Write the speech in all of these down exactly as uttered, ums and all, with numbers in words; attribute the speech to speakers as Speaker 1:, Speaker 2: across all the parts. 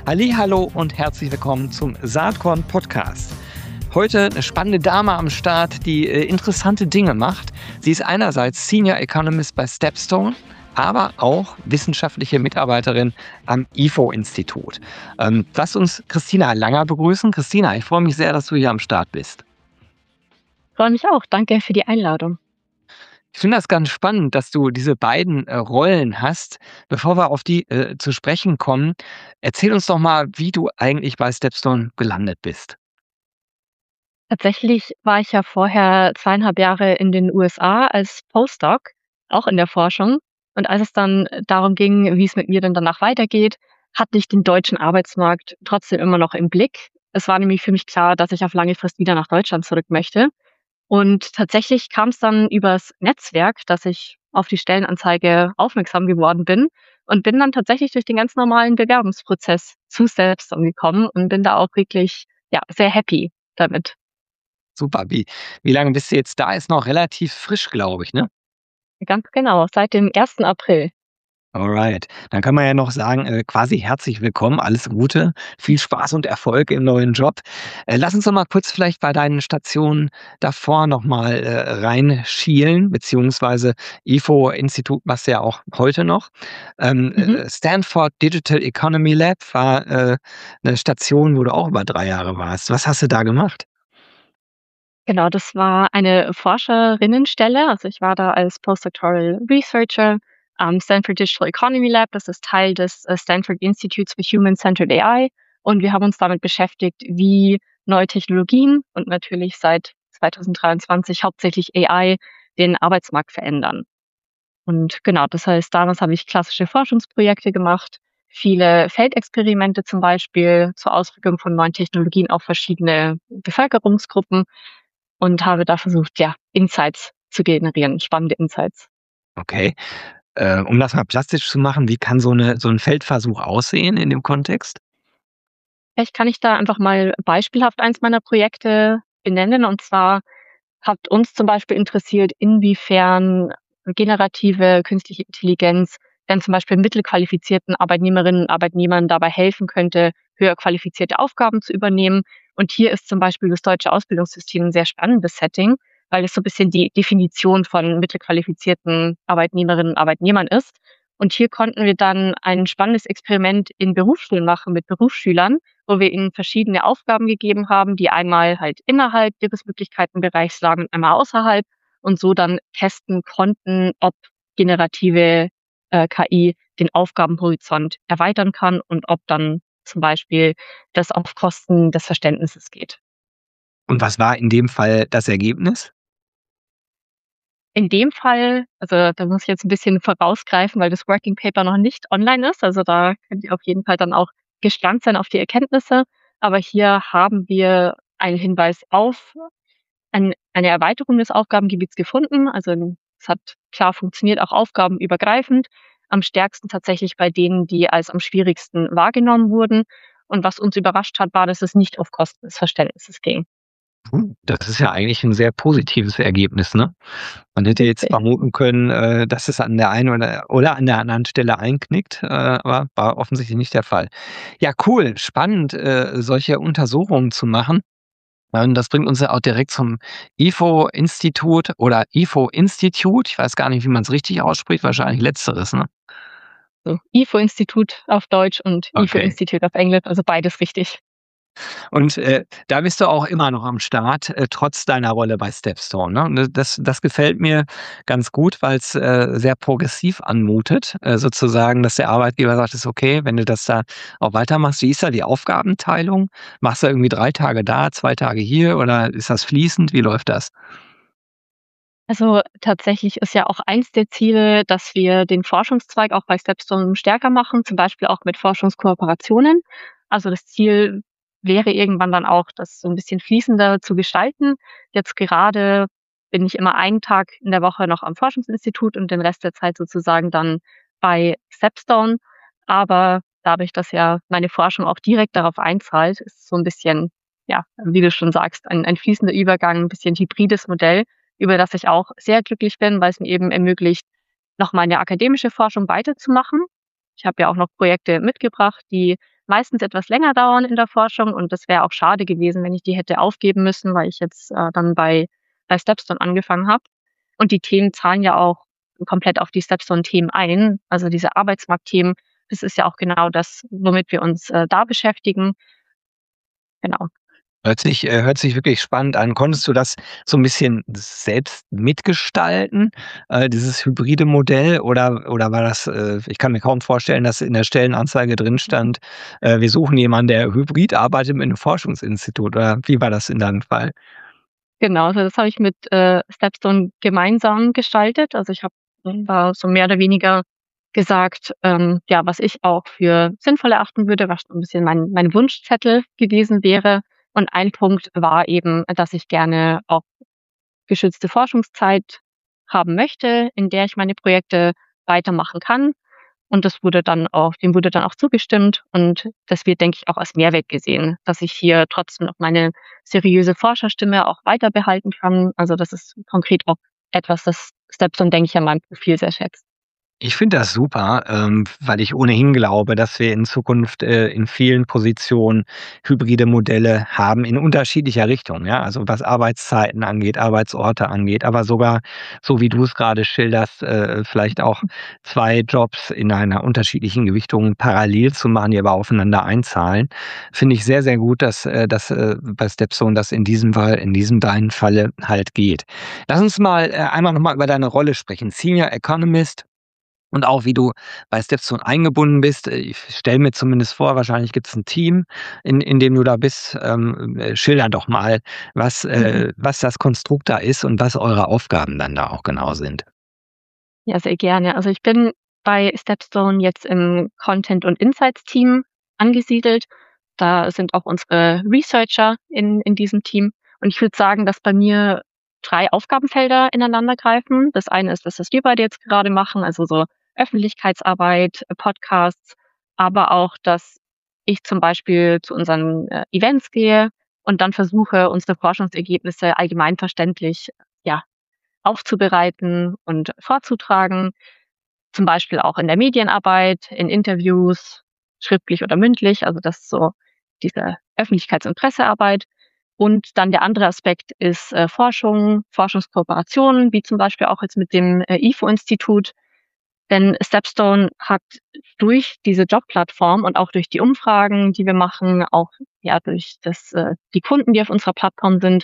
Speaker 1: Hallihallo und herzlich willkommen zum Saatkorn Podcast. Heute eine spannende Dame am Start, die äh, interessante Dinge macht. Sie ist einerseits Senior Economist bei Stepstone, aber auch wissenschaftliche Mitarbeiterin am I F O-Institut. Ähm, lass uns Christina Langer begrüßen. Christina, ich freue mich sehr, dass du hier am Start bist.
Speaker 2: Freue mich auch. Danke für die Einladung.
Speaker 1: Ich finde das ganz spannend, dass du diese beiden äh, Rollen hast. Bevor wir auf die äh, zu sprechen kommen, erzähl uns doch mal, wie du eigentlich bei Stepstone gelandet bist.
Speaker 2: Tatsächlich war ich ja vorher zweieinhalb Jahre in den U S A als Postdoc, auch in der Forschung. Und als es dann darum ging, wie es mit mir dann danach weitergeht, hatte ich den deutschen Arbeitsmarkt trotzdem immer noch im Blick. Es war nämlich für mich klar, dass ich auf lange Frist wieder nach Deutschland zurück möchte. Und tatsächlich kam es dann übers Netzwerk, dass ich auf die Stellenanzeige aufmerksam geworden bin und bin dann tatsächlich durch den ganz normalen Bewerbungsprozess zu Stepstone gekommen und bin da auch wirklich, ja, sehr happy damit.
Speaker 1: Super. Wie, wie lange bist du jetzt da? Ist noch relativ frisch, glaube ich, ne?
Speaker 2: Ganz genau, seit dem ersten April.
Speaker 1: Alright. Dann kann man ja noch sagen, äh, quasi herzlich willkommen, alles Gute, viel Spaß und Erfolg im neuen Job. Äh, lass uns doch mal kurz vielleicht bei deinen Stationen davor noch mal äh, reinschielen, beziehungsweise I F O-Institut machst du ja auch heute noch. Ähm,
Speaker 2: Mhm.
Speaker 1: äh, Stanford Digital Economy Lab war äh, eine Station, wo du auch über drei Jahre warst. Was hast du da gemacht?
Speaker 2: Genau, das war eine Forscherinnenstelle. Also ich war da als Postdoctoral Researcher am Stanford Digital Economy Lab. Das ist Teil des äh, Stanford Institutes for Human-Centered A I. Und wir haben uns damit beschäftigt, wie neue Technologien und natürlich seit zwanzig dreiundzwanzig hauptsächlich A I den Arbeitsmarkt verändern. Und genau, das heißt, damals habe ich klassische Forschungsprojekte gemacht, viele Feldexperimente zum Beispiel zur Auswirkung von neuen Technologien auf verschiedene Bevölkerungsgruppen und habe da versucht, ja, Insights zu generieren, spannende Insights.
Speaker 1: Okay. Äh, um das mal plastisch zu machen, wie kann so 'ne so 'n Feldversuch aussehen in dem Kontext?
Speaker 2: Vielleicht kann ich da einfach mal beispielhaft eins meiner Projekte benennen. Und zwar hat uns zum Beispiel interessiert, inwiefern generative künstliche Intelligenz dann zum Beispiel mittelqualifizierten Arbeitnehmerinnen und Arbeitnehmern dabei helfen könnte, höher qualifizierte Aufgaben zu übernehmen. Und hier ist zum Beispiel das deutsche Ausbildungssystem ein sehr spannendes Setting, weil es so ein bisschen die Definition von mittelqualifizierten Arbeitnehmerinnen und Arbeitnehmern ist. Und hier konnten wir dann ein spannendes Experiment in Berufsschulen machen mit Berufsschülern, wo wir ihnen verschiedene Aufgaben gegeben haben, die einmal halt innerhalb ihres Möglichkeitenbereichs lagen und einmal außerhalb und so dann testen konnten, ob generative äh, K I den Aufgabenhorizont erweitern kann und ob dann zum Beispiel das auf Kosten des Verständnisses geht.
Speaker 1: Und was war in dem Fall das Ergebnis?
Speaker 2: In dem Fall, also da muss ich jetzt ein bisschen vorausgreifen, weil das Working Paper noch nicht online ist. Also da könnt ihr auf jeden Fall dann auch gespannt sein auf die Erkenntnisse. Aber hier haben wir einen Hinweis auf ein eine Erweiterung des Aufgabengebiets gefunden. Also es hat klar funktioniert, auch aufgabenübergreifend. Am stärksten tatsächlich bei denen, die als am schwierigsten wahrgenommen wurden. Und was uns überrascht hat, war, dass es nicht auf Kosten des Verständnisses ging.
Speaker 1: Hm, das ist ja eigentlich 'n sehr positives Ergebnis, ne? Man hätte jetzt
Speaker 2: Richtig.
Speaker 1: vermuten können, äh, dass es an der einen oder oder an der anderen Stelle einknickt, äh, aber war offensichtlich nicht der Fall. Ja, cool, spannend, äh, solche Untersuchungen zu machen. Ähm, das bringt uns ja auch direkt zum I F O-Institut oder I F O-Institut. Ich weiß gar nicht, wie man's richtig ausspricht, wahrscheinlich letzteres, ne?
Speaker 2: So, I F O-Institut auf Deutsch und I F
Speaker 1: Okay.
Speaker 2: O-Institut auf Englisch, also beides richtig.
Speaker 1: Und, äh, da bist du auch immer noch am Start, äh, trotz deiner Rolle bei Stepstone, ne? Ne, das das gefällt mir ganz gut, weil's, äh, sehr progressiv anmutet, äh, sozusagen, dass der Arbeitgeber sagt: „Ist okay, wenn du das da auch weitermachst.“ Wie ist da die Aufgabenteilung? Machst du irgendwie drei Tage da, zwei Tage hier oder ist das fließend? Wie läuft das?
Speaker 2: Also tatsächlich ist ja auch eins der Ziele, dass wir den Forschungszweig auch bei Stepstone stärker machen, zum Beispiel auch mit Forschungskooperationen. Also das Ziel wäre irgendwann dann auch, das so ein bisschen fließender zu gestalten. Jetzt gerade bin ich immer einen Tag in der Woche noch am Forschungsinstitut und den Rest der Zeit sozusagen dann bei Stepstone. Aber dadurch, dass ja meine Forschung auch direkt darauf einzahlt, ist es so ein bisschen, ja, wie du schon sagst, ein ein fließender Übergang, ein bisschen hybrides Modell, über das ich auch sehr glücklich bin, weil es mir eben ermöglicht, noch meine akademische Forschung weiterzumachen. Ich habe ja auch noch Projekte mitgebracht, die meistens etwas länger dauern in der Forschung und das wäre auch schade gewesen, wenn ich die hätte aufgeben müssen, weil ich jetzt, äh, dann bei bei Stepstone angefangen habe. Und die Themen zahlen ja auch komplett auf die Stepstone-Themen ein. Also diese Arbeitsmarktthemen, das ist ja auch genau das, womit wir uns, äh, da beschäftigen. Genau.
Speaker 1: Hört sich äh, hört sich wirklich spannend an. Konntest du das so 'n bisschen selbst mitgestalten, äh, dieses hybride Modell oder oder war das äh, ich kann mir kaum vorstellen, dass in der Stellenanzeige drin stand, äh: „Wir suchen jemanden, der hybrid arbeitet mit 'nem Forschungsinstitut“, oder wie war das in deinem Fall?
Speaker 2: Genau, also das habe ich mit, äh, Stepstone gemeinsam gestaltet. Also, ich habe da so mehr oder weniger gesagt, ähm, ja, was ich auch für sinnvoll erachten würde, was so 'n bisschen mein mein Wunschzettel gewesen wäre. Und ein Punkt war eben, dass ich gerne auch geschützte Forschungszeit haben möchte, in der ich meine Projekte weitermachen kann. Und das wurde dann auch dem wurde dann auch zugestimmt und das wird, denke ich, auch als Mehrwert gesehen, dass ich hier trotzdem noch meine seriöse Forscherstimme auch weiterbehalten kann. Also, das ist konkret auch etwas, das Stepstone, denke ich, an meinem Profil sehr schätzt.
Speaker 1: Ich finde das super, ähm, weil ich ohnehin glaube, dass wir in Zukunft, äh, in vielen Positionen hybride Modelle haben in unterschiedlicher Richtung, ja? Also, was Arbeitszeiten angeht, Arbeitsorte angeht, aber sogar, so wie du es grade schilderst, äh, vielleicht auch zwei Jobs in einer unterschiedlichen Gewichtung parallel zu machen, die aber aufeinander einzahlen. Finde ich sehr, sehr gut, dass, äh dass, äh, bei Stepstone das in diesem Fall in diesem deinen Falle halt geht. Lass uns mal, äh, einmal noch mal über deine Rolle sprechen. Senior Economist und auch wie du bei Stepstone eingebunden bist. Äh, ich stelle mir zumindest vor, wahrscheinlich gibt's 'n Team, in in dem du da bist. Ähm, äh, schilder doch mal, was
Speaker 2: Mhm.
Speaker 1: äh, was das Konstrukt da ist und was eure Aufgaben dann da auch genau sind.
Speaker 2: Ja, sehr gerne. Also, ich bin bei Stepstone jetzt im Content und Insights Team angesiedelt. Da sind auch unsere Researcher in in diesem Team. Und ich würde sagen, dass bei mir drei Aufgabenfelder ineinandergreifen. Das eine ist das, was wir beide jetzt gerade machen, also so Öffentlichkeitsarbeit, Podcasts, aber auch, dass ich zum Beispiel zu unseren, äh, Events gehe und dann versuche, unsere Forschungsergebnisse allgemeinverständlich, ja, aufzubereiten und vorzutragen. Zum Beispiel auch in der Medienarbeit, in Interviews, schriftlich oder mündlich. Also, das ist so diese Öffentlichkeits und Pressearbeit. Und dann der andere Aspekt ist, äh, Forschung, Forschungskooperationen, wie zum Beispiel auch jetzt mit dem, äh, ifo-Institut. Denn Stepstone hat durch diese Jobplattform und auch durch die Umfragen, die wir machen, auch, ja, durch das äh, die Kunden, die auf unserer Plattform sind,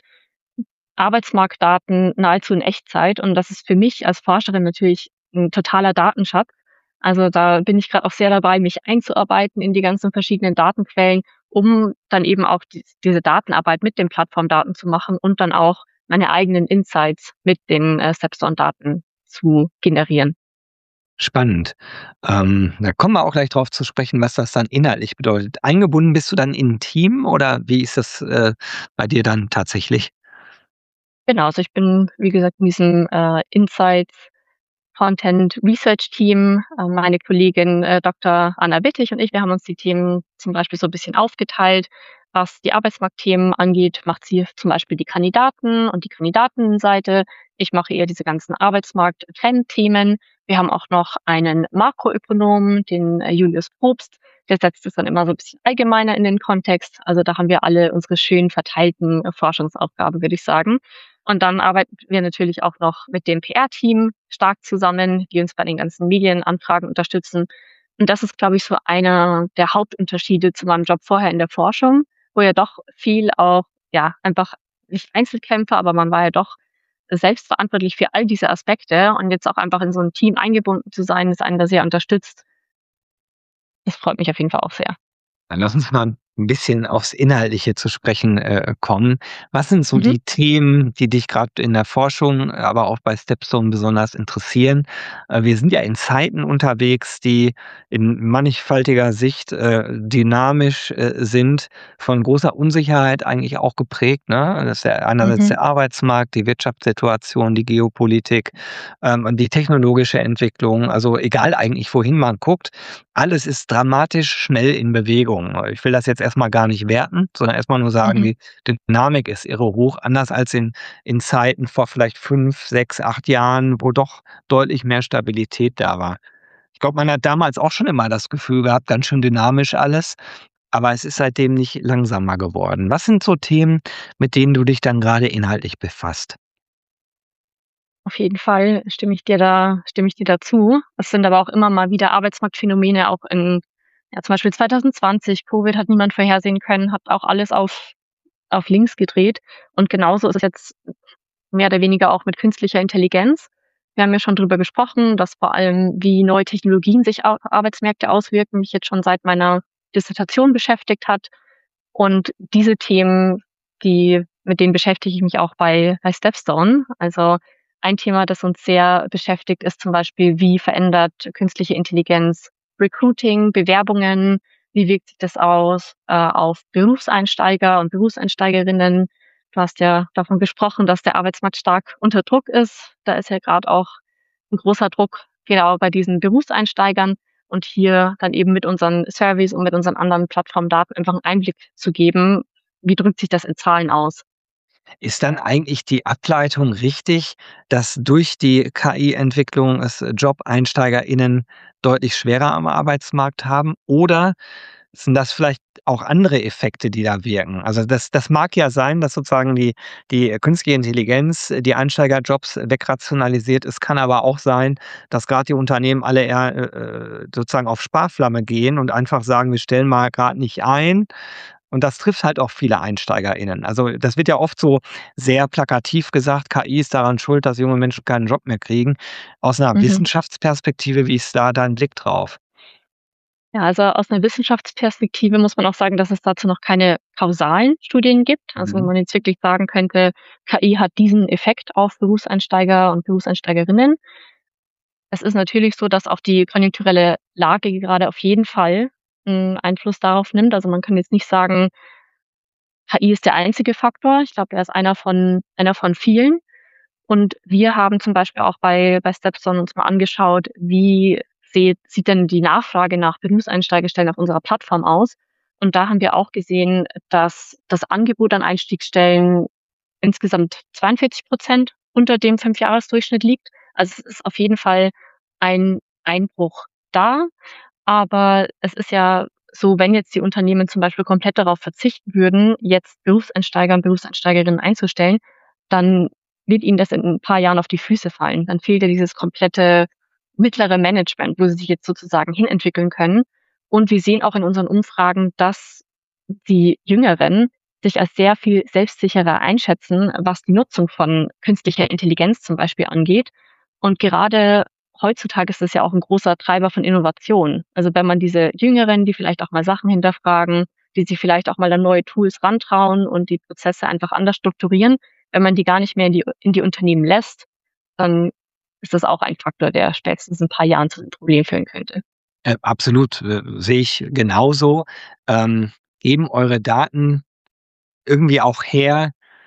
Speaker 2: Arbeitsmarktdaten nahezu in Echtzeit. Und das ist für mich als Forscherin natürlich 'n totaler Datenschatz. Also, da bin ich grad auch sehr dabei, mich einzuarbeiten in die ganzen verschiedenen Datenquellen, um dann eben auch dies diese Datenarbeit mit den Plattformdaten zu machen und dann auch meine eigenen Insights mit den, äh, Stepstone-Daten zu generieren.
Speaker 1: Spannend. Ähm, da kommen wir auch gleich drauf zu sprechen, was das dann inhaltlich bedeutet. Eingebunden bist du dann in 'n Team oder wie ist das, äh, bei dir dann tatsächlich?
Speaker 2: Genau, also ich bin, wie gesagt, in diesem, äh, Insights Content Research Team. Äh, meine Kollegin, äh, Doktor Anna Wittig und ich, wir haben uns die Themen zum Beispiel so 'n bisschen aufgeteilt. Was die Arbeitsmarktthemen angeht, macht sie zum Beispiel die Kandidaten und die Kandidatinnenseite. Ich mache eher diese ganzen Arbeitsmarkt-Trendthemen. Wir haben auch noch einen Makroökonomen, den, äh, Julius Probst, der setzt es dann immer so 'n bisschen allgemeiner in den Kontext. Also, da haben wir alle unsere schön verteilten, äh, Forschungsaufgaben, würde ich sagen. Und dann arbeiten wir natürlich auch noch mit dem P R-Team stark zusammen, die uns bei den ganzen Medienanfragen unterstützen. Und das ist, glaube ich, so einer der Hauptunterschiede zu meinem Job vorher in der Forschung, wo ja doch viel auch, ja, einfach nicht Einzelkämpfer, aber man war ja doch selbstverantwortlich für all diese Aspekte und jetzt auch einfach in so 'n Team eingebunden zu sein, das einen da sehr unterstützt. Das freut mich auf jeden Fall auch sehr.
Speaker 1: Dann lass uns mal 'n bisschen aufs Inhaltliche zu sprechen, äh, kommen. Was sind so
Speaker 2: Mhm.
Speaker 1: die Themen, die dich grad in der Forschung, aber auch bei Stepstone besonders interessieren? Äh, wir sind ja in Zeiten unterwegs, die in mannigfaltiger Sicht, äh, dynamisch, äh, sind, von großer Unsicherheit eigentlich auch geprägt, ne? Das ist ja einerseits
Speaker 2: Mhm.
Speaker 1: der Arbeitsmarkt, die Wirtschaftssituation, die Geopolitik, ähm, und die technologische Entwicklung. Also, egal eigentlich, wohin man guckt, alles ist dramatisch schnell in Bewegung. Ich will das jetzt erst mal gar nicht werten, sondern erst mal nur sagen,
Speaker 2: Mhm.
Speaker 1: die Dynamik ist irre hoch, anders als in in Zeiten vor vielleicht fünf, sechs, acht Jahren, wo doch deutlich mehr Stabilität da war. Ich glaube, man hat damals auch schon immer das Gefühl gehabt, ganz schön dynamisch alles. aber es ist seitdem nicht langsamer geworden. Was sind so Themen, mit denen du dich dann gerade inhaltlich befasst?
Speaker 2: Auf jeden Fall stimme ich dir da stimme ich dir da zu. Es sind aber auch immer mal wieder Arbeitsmarktphänomene auch in ja, zum Beispiel zwanzig zwanzig, Covid hat niemand vorhersehen können, hat auch alles auf auf links gedreht. Und genauso ist es jetzt mehr oder weniger auch mit künstlicher Intelligenz. Wir haben ja schon drüber gesprochen, dass vor allem, wie neue Technologien sich auf Arbeitsmärkte auswirken, mich jetzt schon seit meiner Dissertation beschäftigt hat. Und diese Themen, die mit denen beschäftige ich mich auch bei bei Stepstone. Also, ein Thema, das uns sehr beschäftigt, ist zum Beispiel, wie verändert künstliche Intelligenz Recruiting, Bewerbungen? Wie wirkt sich das aus, äh, auf Berufseinsteiger und Berufseinsteigerinnen? Du hast ja davon gesprochen, dass der Arbeitsmarkt stark unter Druck ist. Da ist ja grad auch 'n großer Druck, genau bei diesen Berufseinsteigern und hier dann eben mit unseren Surveys und mit unseren anderen Plattformdaten einfach 'n Einblick zu geben, wie drückt sich das in Zahlen aus?
Speaker 1: Ist dann eigentlich die Ableitung richtig, dass durch die K I-Entwicklung es JobeinsteigerInnen deutlich schwerer am Arbeitsmarkt haben? Oder sind das vielleicht auch andere Effekte, die da wirken? Also, das das mag ja sein, dass sozusagen die die künstliche Intelligenz die Einsteigerjobs wegrationalisiert. Es kann aber auch sein, dass grad die Unternehmen alle eher, äh, äh, sozusagen auf Sparflamme gehen und einfach sagen: „Wir stellen mal grad nicht ein.“ Und das trifft halt auch viele EinsteigerInnen. Also, das wird ja oft so sehr plakativ gesagt: „K I ist daran schuld, dass junge Menschen keinen Job mehr kriegen.“ Aus 'ner
Speaker 2: Mhm.
Speaker 1: Wissenschaftsperspektive, wie ist da dein Blick drauf?
Speaker 2: Ja, also, aus 'ner Wissenschaftsperspektive muss man auch sagen, dass es dazu noch keine kausalen Studien gibt. Also, wo
Speaker 1: Mhm.
Speaker 2: man jetzt wirklich sagen könnte, K I hat diesen Effekt auf Berufseinsteiger und Berufseinsteigerinnen. Es ist natürlich so, dass auch die konjunkturelle Lage gerade auf jeden Fall 'n Einfluss darauf nimmt. Also, man kann jetzt nicht sagen K I ist der einzige Faktor. Ich glaube, er ist einer von einer von vielen. Und wir haben zum Beispiel auch bei bei Stepstone uns mal angeschaut, wie seht sieht denn die Nachfrage nach Berufseinsteigerstellen auf unserer Plattform aus? Und da haben wir auch gesehen, dass das Angebot an Einstiegsstellen insgesamt zweiundvierzig Prozent unter dem Fünfjahresdurchschnitt liegt. Also, es ist auf jeden Fall ein Einbruch da. Aber es ist ja so, wenn jetzt die Unternehmen zum Beispiel komplett darauf verzichten würden, jetzt Berufseinsteiger und Berufseinsteigerinnen einzustellen, dann wird ihnen das in 'n paar Jahren auf die Füße fallen. Dann fehlt ja dieses komplette mittlere Management, wo sie sich jetzt sozusagen hinentwickeln können. Und wir sehen auch in unseren Umfragen, dass die Jüngeren sich als sehr viel selbstsicherer einschätzen, was die Nutzung von künstlicher Intelligenz zum Beispiel angeht. Und gerade heutzutage ist das ja auch 'n großer Treiber von Innovation. Also, wenn man diese Jüngeren, die vielleicht auch mal Sachen hinterfragen, die sich vielleicht auch mal an neue Tools rantrauen und die Prozesse einfach anders strukturieren, wenn man die gar nicht mehr in die in die Unternehmen lässt, dann ist das auch ein Faktor, der spätestens in 'n paar Jahren zu 'nem Problem führen könnte.
Speaker 1: Äh, absolut, äh, sehe ich genauso. Ähm, geben eure Daten irgendwie auch her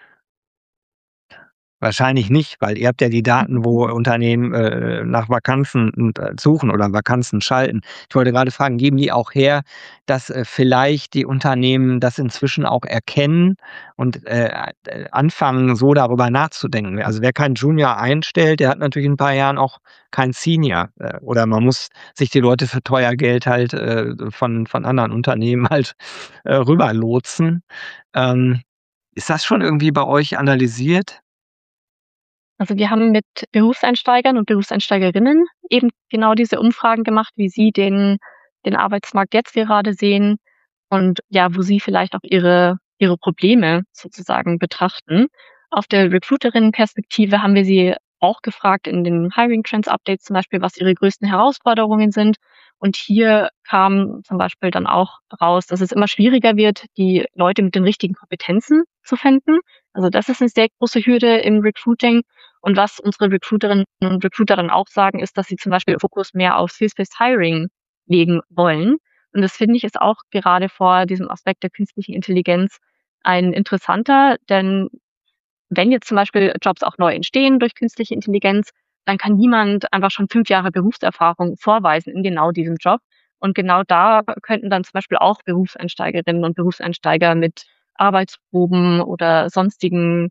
Speaker 1: Wahrscheinlich nicht, weil ihr habt ja die Daten, wo Unternehmen, äh, nach Vakanzen, hm, äh, suchen oder Vakanzen schalten. Ich wollte grade fragen, geben die auch her, dass, äh, vielleicht die Unternehmen das inzwischen auch erkennen und, äh, äh, anfangen, so darüber nachzudenken? Also, wer keinen Junior einstellt, der hat natürlich in 'n paar Jahren auch keinen Senior. Äh, oder man muss sich die Leute für teuer Geld halt, äh, von von anderen Unternehmen halt, äh, rüberlotsen. Ähm, ist das schon irgendwie bei euch analysiert?
Speaker 2: Also, wir haben mit Berufseinsteigern und Berufseinsteigerinnen eben genau diese Umfragen gemacht, wie sie den den Arbeitsmarkt jetzt gerade sehen und ja, wo sie vielleicht auch ihre ihre Probleme sozusagen betrachten. Auf der Recruiterinnenperspektive haben wir sie auch gefragt in den Hiring Trends Updates zum Beispiel, was ihre größten Herausforderungen sind. Und hier kam zum Beispiel dann auch raus, dass es immer schwieriger wird, die Leute mit den richtigen Kompetenzen zu finden. Also, das ist 'ne sehr große Hürde im Recruiting. Und was unsere Recruiterinnen und Recruiter dann auch sagen, ist, dass sie zum Beispiel Fokus mehr auf Skills-Based Hiring legen wollen. Und das finde ich, ist auch gerade vor diesem Aspekt der künstlichen Intelligenz ein interessanter, denn wenn jetzt zum Beispiel Jobs auch neu entstehen durch künstliche Intelligenz, dann kann niemand einfach schon fünf Jahre Berufserfahrung vorweisen in genau diesem Job. Und genau da könnten dann zum Beispiel auch Berufseinsteigerinnen und Berufseinsteiger mit Arbeitsproben oder sonstigen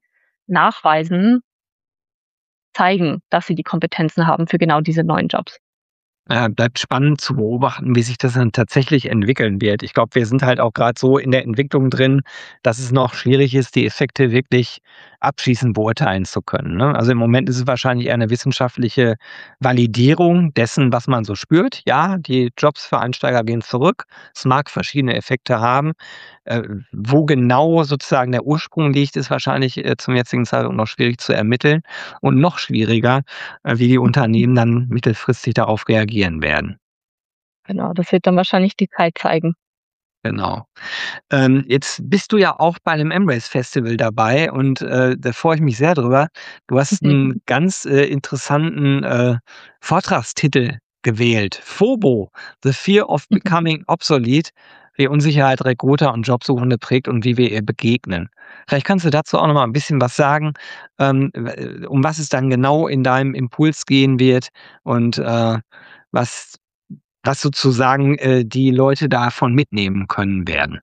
Speaker 2: Nachweisen zeigen, dass sie die Kompetenzen haben für genau diese neuen Jobs.
Speaker 1: Äh, bleibt spannend zu beobachten, wie sich das dann tatsächlich entwickeln wird. Ich glaube, wir sind halt auch gerade so in der Entwicklung drin, dass es noch schwierig ist, die Effekte wirklich abschließend beurteilen zu können, ne? Also, im Moment ist es wahrscheinlich eher 'ne wissenschaftliche Validierung dessen, was man so spürt. Ja, die Jobs für Einsteiger gehen zurück. Es mag verschiedene Effekte haben. Äh, wo genau sozusagen der Ursprung liegt, ist wahrscheinlich, äh, zum jetzigen Zeitpunkt noch schwierig zu ermitteln und noch schwieriger, äh, wie die Unternehmen dann mittelfristig darauf reagieren werden.
Speaker 2: Genau, das wird dann wahrscheinlich die Zeit zeigen.
Speaker 1: Genau. Ähm, jetzt bist du ja auch bei dem M-Race Festival dabei und, äh, da freue ich mich sehr drüber. Du hast 'n ganz, äh, interessanten, äh, Vortragstitel gewählt. FOBO: „The Fear of Becoming Obsolete. Wie Unsicherheit Recruiter und Jobsuchende prägt und wie wir ihr begegnen.“ Vielleicht kannst du dazu auch noch mal 'n bisschen was sagen, ähm, w um was es dann genau in deinem Impuls gehen wird und, äh, was was sozusagen, äh, die Leute davon mitnehmen können werden.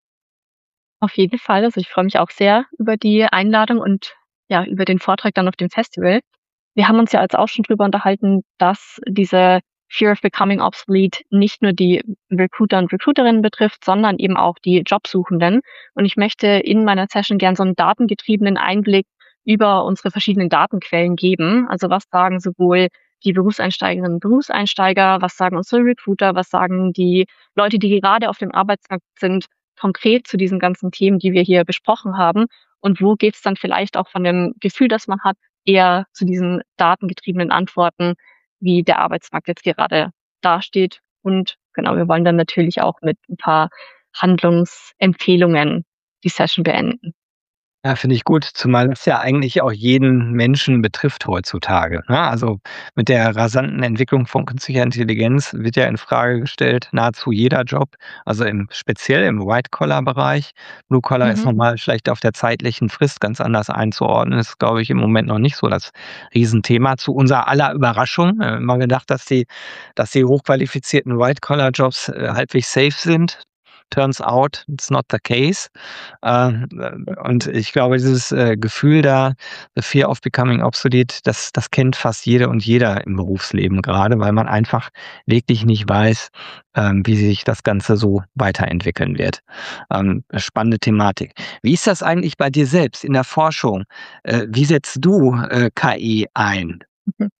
Speaker 2: Auf jeden Fall. Also, ich freue mich auch sehr über die Einladung und, ja, über den Vortrag dann auf dem Festival. Wir haben uns ja jetzt auch schon drüber unterhalten, dass diese Fear of Becoming Obsolete nicht nur die Recruiter und Recruiterinnen betrifft, sondern eben auch die Jobsuchenden. Und ich möchte in meiner Session gern so 'n datengetriebenen Einblick über unsere verschiedenen Datenquellen geben. Also, was sagen sowohl die Berufseinsteigerinnen und Berufseinsteiger, was sagen unsere Recruiter, was sagen die Leute, die gerade auf dem Arbeitsmarkt sind, konkret zu diesen ganzen Themen, die wir hier besprochen haben? Und wo geht's dann vielleicht auch von dem Gefühl, das man hat, eher zu diesen datengetriebenen Antworten, wie der Arbeitsmarkt jetzt gerade dasteht? Und genau, wir wollen dann natürlich auch mit 'n paar Handlungsempfehlungen die Session beenden.
Speaker 1: Ja, finde ich gut, zumal es ja eigentlich auch jeden Menschen betrifft heutzutage, ne? Also, mit der rasanten Entwicklung von künstlicher Intelligenz wird ja infrage gestellt nahezu jeder Job, also, im speziell im White-Collar-Bereich. Blue-Collar ist
Speaker 2: Mhm.
Speaker 1: noch mal vielleicht auf der zeitlichen Frist ganz anders einzuordnen. Ist, glaube ich, im Moment noch nicht so das Riesenthema. Zu unser aller Überraschung, äh, immer gedacht, dass die dass die hochqualifizierten White-Collar-Jobs, äh, halbwegs safe sind. Turns out, it's not the case. Äh, und ich glaube, dieses, äh, Gefühl da, the fear of becoming obsolete, das das kennt fast jede und jeder im Berufsleben grade, weil man einfach wirklich nicht weiß, ähm, wie sich das Ganze so weiterentwickeln wird. Ähm, spannende Thematik. Wie ist das eigentlich bei dir selbst in der Forschung? Äh, wie setzt du, äh, K I ein?
Speaker 2: Mhm.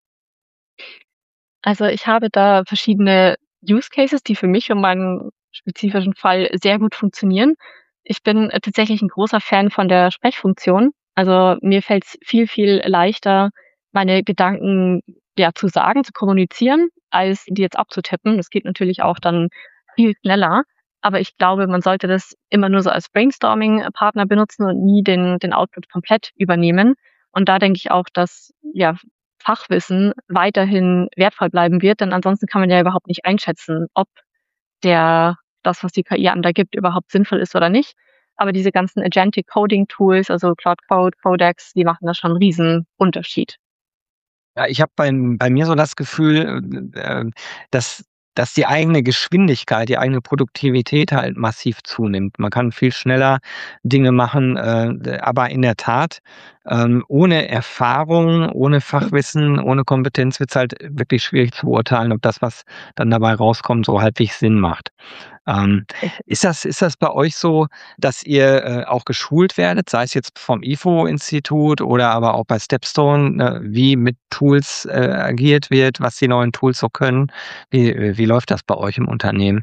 Speaker 2: Also, ich habe da verschiedene Use Cases, die für mich und meinen spezifischen Fall sehr gut funktionieren. Ich bin, äh, tatsächlich 'n großer Fan von der Sprechfunktion. Also, mir fällt's viel, viel leichter, meine Gedanken, ja, zu sagen, zu kommunizieren, als die jetzt abzutippen. Das geht natürlich auch dann viel schneller, aber ich glaube, man sollte das immer nur so als Brainstorming-Partner benutzen und nie den den Output komplett übernehmen. Und da denke ich auch, dass, ja, Fachwissen weiterhin wertvoll bleiben wird, denn ansonsten kann man ja überhaupt nicht einschätzen, ob der das, was die K I einem da gibt, überhaupt sinnvoll ist oder nicht. Aber diese ganzen Agentic Coding Tools, also Claude Code, Codex, die machen da schon 'n Riesenunterschied.
Speaker 1: Ja, ich habe beim bei mir so das Gefühl, äh, äh, dass dass die eigene Geschwindigkeit, die eigene Produktivität halt massiv zunimmt. Man kann viel schneller Dinge machen, äh, d aber in der Tat, ähm, ohne Erfahrung, ohne Fachwissen, ohne Kompetenz wird's halt wirklich schwierig zu beurteilen, ob das, was dann dabei rauskommt, so halbwegs Sinn macht. Ähm,
Speaker 2: Richtig.
Speaker 1: ist das ist das bei euch so, dass ihr, äh, auch geschult werdet, sei es jetzt vom IFO-Institut oder aber auch bei Stepstone, ne, wie mit Tools, äh, agiert wird, was die neuen Tools so können? Wie äh, wie läuft das bei euch im Unternehmen?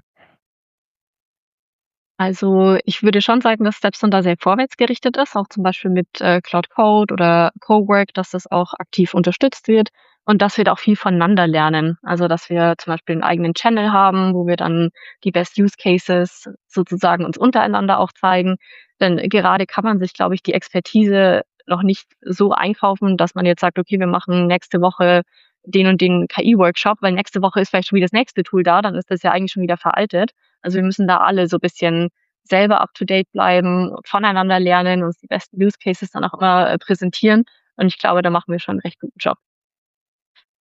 Speaker 2: Also, ich würde schon sagen, dass Stepstone da sehr vorwärtsgerichtet ist, auch zum Beispiel mit, äh, Claude Code oder Cowork, dass das auch aktiv unterstützt wird und dass wir da auch viel voneinander lernen. Also, dass wir zum Beispiel 'n eigenen Channel haben, wo wir dann die Best Use Cases sozusagen uns untereinander auch zeigen. Denn gerade kann man sich, glaube ich, die Expertise noch nicht so einkaufen, dass man jetzt sagt: „Okay, wir machen nächste Woche den und den K I-Workshop“, weil nächste Woche ist vielleicht schon wieder das nächste Tool da, dann ist das ja eigentlich schon wieder veraltet. Also, wir müssen da alle so bisschen selber up to date bleiben, voneinander lernen, uns die besten Use Cases dann auch immer, äh, präsentieren. Und ich glaube, da machen wir schon 'n recht guten Job.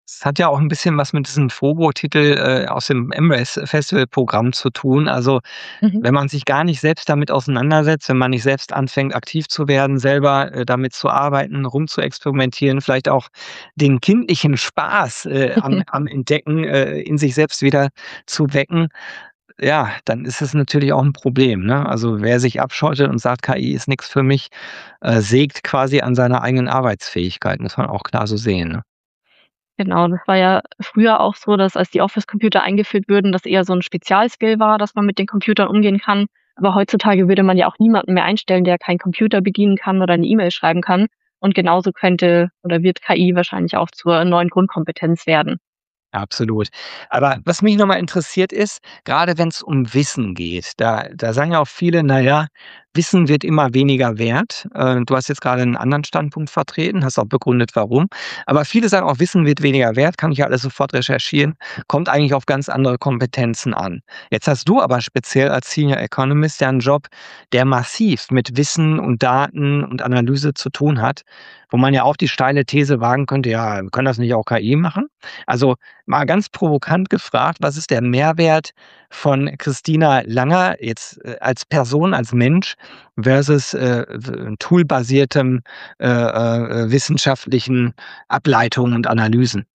Speaker 1: Es hat ja auch 'n bisschen was mit diesem FOGO-Titel, äh, aus dem M-Race-Festivalprogramm zu tun. Also,
Speaker 2: Mhm.
Speaker 1: wenn man sich gar nicht selbst damit auseinandersetzt, wenn man nicht selbst anfängt, aktiv zu werden, selber, äh, damit zu arbeiten, rumzuexperimentieren, vielleicht auch den kindlichen Spaß, äh, am am Entdecken, äh, in sich selbst wieder zu wecken, ja, dann ist es natürlich auch 'n Problem, ne? Also, wer sich abschottet und sagt: „K I ist nix für mich“, äh, sägt quasi an seiner eigenen Arbeitsfähigkeit, muss man auch klar so sehen, ne?
Speaker 2: Genau, das war ja früher auch so, dass als die Office-Computer eingeführt wurden, das eher so 'n Spezialskill war, dass man mit den Computern umgehen kann. Aber heutzutage würde man ja auch niemanden mehr einstellen, der keinen Computer bedienen kann oder 'ne E-Mail schreiben kann. Und genauso könnte oder wird K I wahrscheinlich auch zur neuen Grundkompetenz werden.
Speaker 1: Absolut. Aber was mich noch mal interessiert ist, grade wenn's um Wissen geht, da da sagen ja auch viele: „Na ja, Wissen wird immer weniger wert.“ Äh, du hast jetzt grade 'n anderen Standpunkt vertreten, hast auch begründet, warum. Aber viele sagen auch: „Wissen wird weniger wert, kann ich ja alles sofort recherchieren, kommt eigentlich auf ganz andere Kompetenzen an.“ Jetzt hast du aber speziell als Senior Economist ja 'n Job, der massiv mit Wissen und Daten und Analyse zu tun hat, wo man ja auch die steile These wagen könnte: „Ja, kann das nicht auch K I machen?“ Also, mal ganz provokant gefragt, was ist der Mehrwert von Christina Langer jetzt, äh, als Person, als Mensch versus, äh, w toolbasiertem, äh, äh, wissenschaftlichen Ableitungen und Analysen?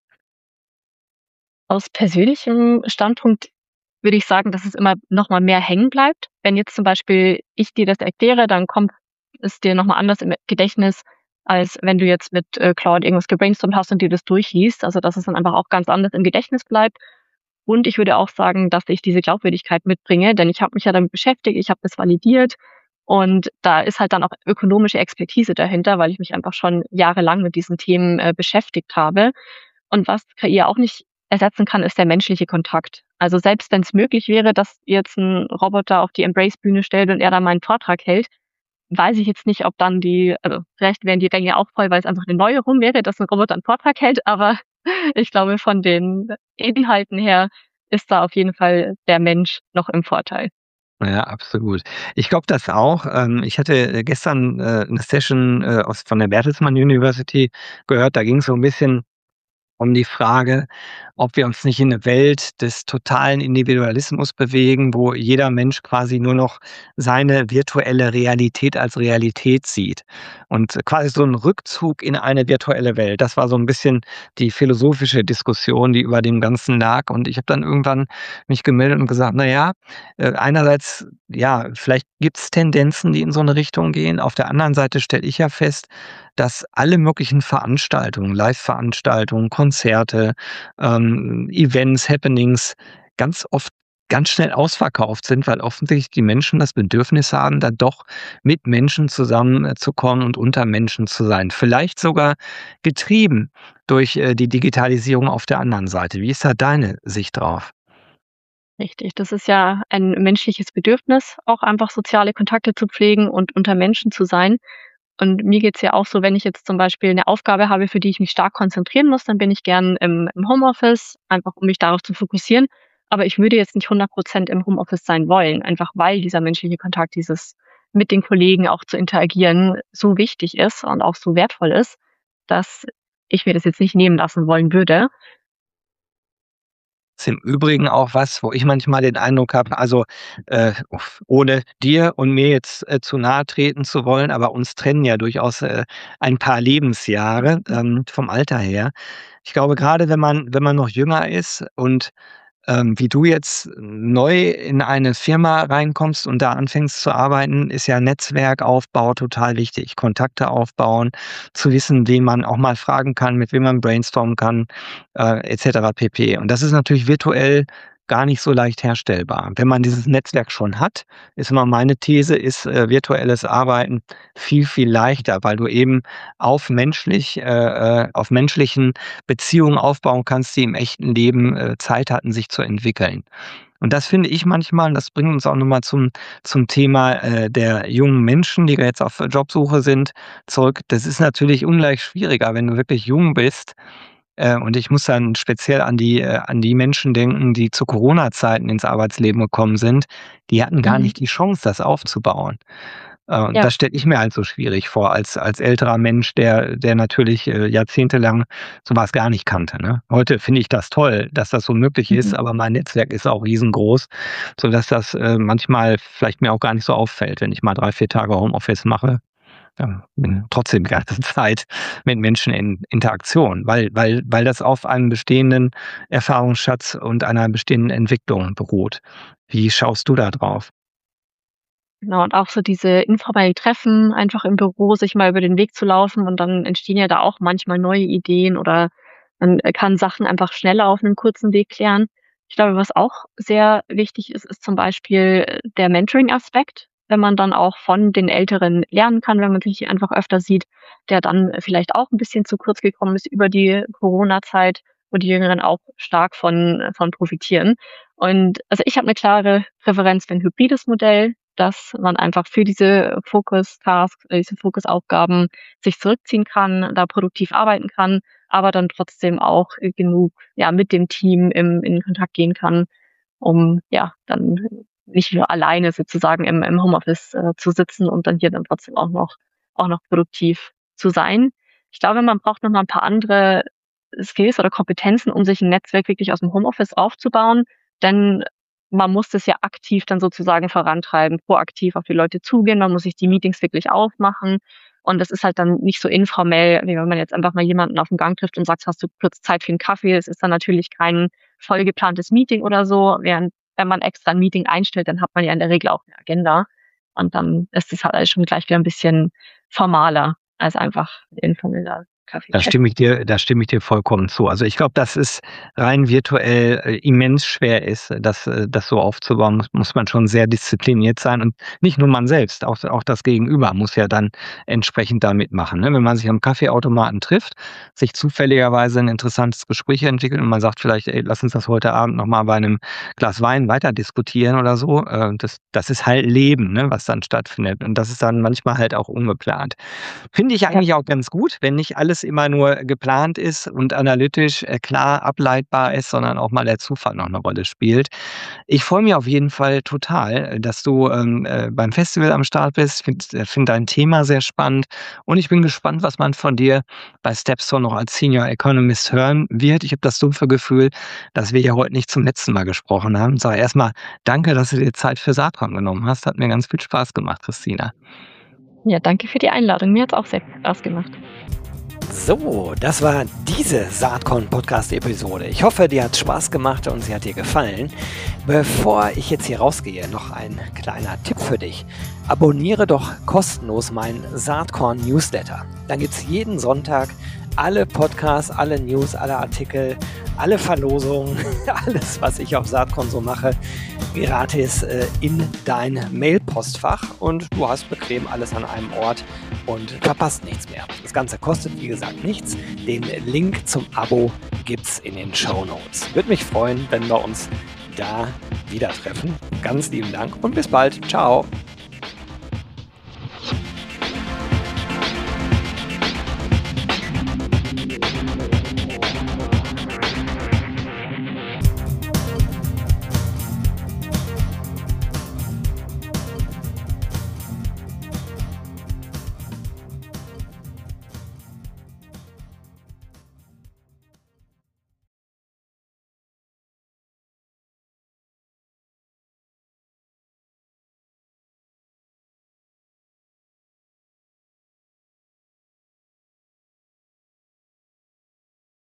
Speaker 2: Aus persönlichem Standpunkt würde ich sagen, dass es immer noch mal mehr hängen bleibt. Wenn jetzt zum Beispiel ich dir das erkläre, dann kommt es dir noch mal anders im Gedächtnis, als wenn du jetzt mit, äh, Claude irgendwas gebrainstormt hast und dir das durchliest. Also, dass es dann einfach auch ganz anders im Gedächtnis bleibt. Und ich würde auch sagen, dass ich diese Glaubwürdigkeit mitbringe, denn ich habe mich ja damit beschäftigt, ich habe das validiert und da ist halt dann auch ökonomische Expertise dahinter, weil ich mich einfach schon jahrelang mit diesen Themen, äh, beschäftigt habe. Und was K I ja auch nicht ersetzen kann, ist der menschliche Kontakt. Also, selbst wenn's möglich wäre, dass jetzt 'n Roboter auf die Embrace-Bühne stellt und er da meinen Vortrag hält, weiß ich jetzt nicht, ob dann die also, vielleicht wären die Ränge auch voll, weil's einfach 'ne Neuerung wäre, dass 'n Roboter 'n Vortrag hält, aber ich glaube, von den Inhalten her ist da auf jeden Fall der Mensch noch im Vorteil.
Speaker 1: Ja, absolut. Ich glaube das auch. Ähm, ich hatte, äh, gestern, äh, 'ne Session, äh, aus von der Bertelsmann University gehört. Da ging's so 'n bisschen um die Frage, ob wir uns nicht in 'ne Welt des totalen Individualismus bewegen, wo jeder Mensch quasi nur noch seine virtuelle Realität als Realität sieht. Und quasi so 'n Rückzug in eine virtuelle Welt. Das war so 'n bisschen die philosophische Diskussion, die über dem Ganzen lag. Und ich habe dann irgendwann mich gemeldet und gesagt: „Na ja, äh, einerseits, ja, vielleicht gibt's Tendenzen, die in so 'ne Richtung gehen. Auf der anderen Seite stelle ich ja fest, dass alle möglichen Veranstaltungen, Live-Veranstaltungen, Konzerte, ähm, Events, Happenings ganz oft ganz schnell ausverkauft sind, weil offensichtlich die Menschen das Bedürfnis haben, dann doch mit Menschen zusammen, äh, zu kommen und unter Menschen zu sein. Vielleicht sogar getrieben durch, äh, die Digitalisierung auf der anderen Seite. Wie ist da deine Sicht drauf?
Speaker 2: Richtig, das ist ja ein menschliches Bedürfnis, auch einfach soziale Kontakte zu pflegen und unter Menschen zu sein. Und mir geht's ja auch so, wenn ich jetzt zum Beispiel 'ne Aufgabe habe, für die ich mich stark konzentrieren muss, dann bin ich gern im im Homeoffice, einfach um mich darauf zu fokussieren. Aber ich würde jetzt nicht hundert Prozent im Homeoffice sein wollen, einfach weil dieser menschliche Kontakt, dieses mit den Kollegen auch zu interagieren, so wichtig ist und auch so wertvoll ist, dass ich mir das jetzt nicht nehmen lassen wollen würde.
Speaker 1: Ist im Übrigen auch was, wo ich manchmal den Eindruck habe, also, äh, uff, ohne dir und mir jetzt, äh, zu nahe treten zu wollen, aber uns trennen ja durchaus, äh, ein paar Lebensjahre, ähm, vom Alter her. Ich glaube, grade wenn man wenn man noch jünger ist und, ähm, wie du jetzt neu in eine Firma reinkommst und da anfängst zu arbeiten, ist ja Netzwerkaufbau total wichtig. Kontakte aufbauen, zu wissen, wen man auch mal fragen kann, mit wem man brainstormen kann, äh, et cetera pp. Und das ist natürlich virtuell gar nicht so leicht herstellbar. Wenn man dieses Netzwerk schon hat, ist immer meine These, ist, äh, virtuelles Arbeiten viel, viel leichter, weil du eben auf menschlich äh, äh, auf menschlichen Beziehungen aufbauen kannst, die im echten Leben, äh, Zeit hatten, sich zu entwickeln. Und das finde ich manchmal das bringt uns auch noch mal zum zum Thema, äh, der jungen Menschen, die jetzt auf Jobsuche sind, zurück. Das ist natürlich ungleich schwieriger, wenn du wirklich jung bist. Äh, und ich muss dann speziell an die äh, an die Menschen denken, die zu Corona-Zeiten ins Arbeitsleben gekommen sind. Die hatten gar
Speaker 2: Mhm.
Speaker 1: nicht die Chance, das aufzubauen. Äh,
Speaker 2: Ja.
Speaker 1: das stelle ich mir halt so schwierig vor als als älterer Mensch, der der natürlich, äh, jahrzehntelang so was gar nicht kannte, ne? Heute finde ich das toll, dass das so möglich ist,
Speaker 2: Mhm.
Speaker 1: aber mein Netzwerk ist auch riesengroß, sodass das, äh, manchmal vielleicht mir auch gar nicht so auffällt, wenn ich mal drei, vier Tage Homeoffice mache. Ja, bin trotzdem die ganze Zeit mit Menschen in Interaktion, weil weil weil das auf einem bestehenden Erfahrungsschatz und einer bestehenden Entwicklung beruht. Wie schaust du da drauf?
Speaker 2: Genau, und auch so diese informellen Treffen, einfach im Büro sich mal über den Weg zu laufen und dann entstehen ja da auch manchmal neue Ideen oder man, äh, kann Sachen einfach schneller auf 'nem kurzen Weg klären. Ich glaube, was auch sehr wichtig ist, ist zum Beispiel, äh, der Mentoring-Aspekt, wenn man dann auch von den Älteren lernen kann, wenn man sich einfach öfter sieht, der dann äh, vielleicht auch 'n bisschen zu kurz gekommen ist über die Corona-Zeit, wo die Jüngeren auch stark von äh, von profitieren. Und also, ich habe 'ne klare Präferenz für 'n hybrides Modell, dass man einfach für diese Focus-Tasks, äh, diese Fokusaufgaben sich zurückziehen kann, da produktiv arbeiten kann, aber dann trotzdem auch, äh, genug, ja, mit dem Team im in Kontakt gehen kann, um, ja, dann nicht nur alleine sozusagen im im Homeoffice, äh, zu sitzen und dann hier dann trotzdem auch noch auch noch produktiv zu sein. Ich glaube, man braucht noch mal 'n paar andere Skills oder Kompetenzen, um sich 'n Netzwerk wirklich aus'm Homeoffice aufzubauen, denn man muss das ja aktiv dann sozusagen vorantreiben, proaktiv auf die Leute zugehen. Man muss sich die Meetings wirklich aufmachen und das ist halt dann nicht so informell, wie wenn man jetzt einfach mal jemanden auf'm Gang trifft und sagt: „Hast du kurz Zeit für 'n Kaffee?“ Es ist dann natürlich kein voll geplantes Meeting oder so, während wenn man extra 'n Meeting einstellt, dann hat man ja in der Regel auch 'ne Agenda und dann ist das halt alles schon gleich wieder 'n bisschen formaler als einfach informeller
Speaker 1: Da
Speaker 2: Kaffeechat.
Speaker 1: stimme ich dir da stimme ich dir vollkommen zu. Also, ich glaube, dass es rein virtuell, äh, immens schwer ist, das äh, das so aufzubauen, muss muss man schon sehr diszipliniert sein und nicht nur man selbst, auch auch das Gegenüber muss ja dann entsprechend da mitmachen, ne? Wenn man sich am Kaffeeautomaten trifft, sich zufälligerweise 'n interessantes Gespräch entwickelt und man sagt vielleicht: „Ey, lass uns das heute Abend noch mal bei 'nem Glas Wein weiter diskutieren“ oder so. Äh, das das ist halt Leben, ne, was dann stattfindet und das ist dann manchmal halt auch ungeplant. Finde ich
Speaker 2: Ja.
Speaker 1: eigentlich auch ganz gut, wenn nicht alles immer nur geplant ist und analytisch, äh, klar ableitbar ist, sondern auch mal der Zufall noch 'ne Rolle spielt. Ich freue mich auf jeden Fall total, äh, dass du, ähm, äh, beim Festival am Start bist. Finde äh, finde dein Thema sehr spannend und ich bin gespannt, was man von dir bei Stepstone noch als Senior Economist hören wird. Ich habe das dumpfe Gefühl, dass wir hier heute nicht zum letzten Mal gesprochen haben. Sage erst mal danke, dass du dir Zeit für Saatkorn genommen hast. Hat mir ganz viel Spaß gemacht, Christina.
Speaker 2: Ja, danke für die Einladung. Mir hat's auch sehr viel Spaß gemacht.
Speaker 3: So, das war diese Saatkorn-Podcast-Episode. Ich hoffe, dir hat's Spaß gemacht und sie hat dir gefallen. Bevor ich jetzt hier rausgehe, noch ein kleiner Tipp für dich. Abonniere doch kostenlos meinen Saatkorn-Newsletter. Dann gibt's jeden Sonntag alle Podcasts, alle News, alle Artikel, alle Verlosungen, alles, was ich auf Saatkorn so mache, gratis äh, in dein Mailpostfach und du hast bequem alles an einem Ort und verpasst nichts mehr. Das Ganze kostet, wie gesagt, nichts. Den Link zum Abo gibt's in den Shownotes. Würde mich freuen, wenn wir uns da wieder treffen. Ganz lieben Dank und bis bald. Ciao.